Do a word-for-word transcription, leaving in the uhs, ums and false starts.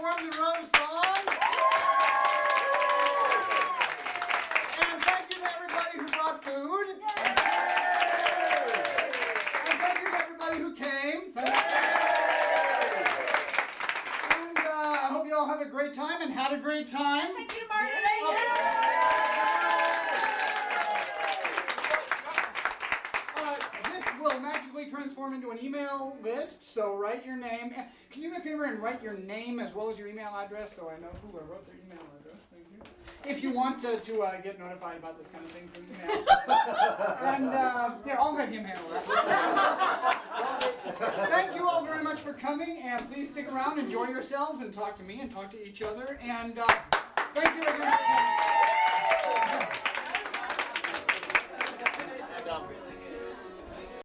perform the Rose song. And thank you to everybody who brought food. And thank you to everybody who came. Thank you. And uh, I hope you all have a great time and had a great time. Thank you to Marty. Will magically transform into an email list, so write your name. Can you do me a favor and write your name as well as your email address so I know who I wrote their email address? Thank you. If you want to, to uh, get notified about this kind of thing through email. And uh, yeah, I'll let him handle that. Thank you all very much for coming, and please stick around, enjoy yourselves, and talk to me and talk to each other. And uh, thank you.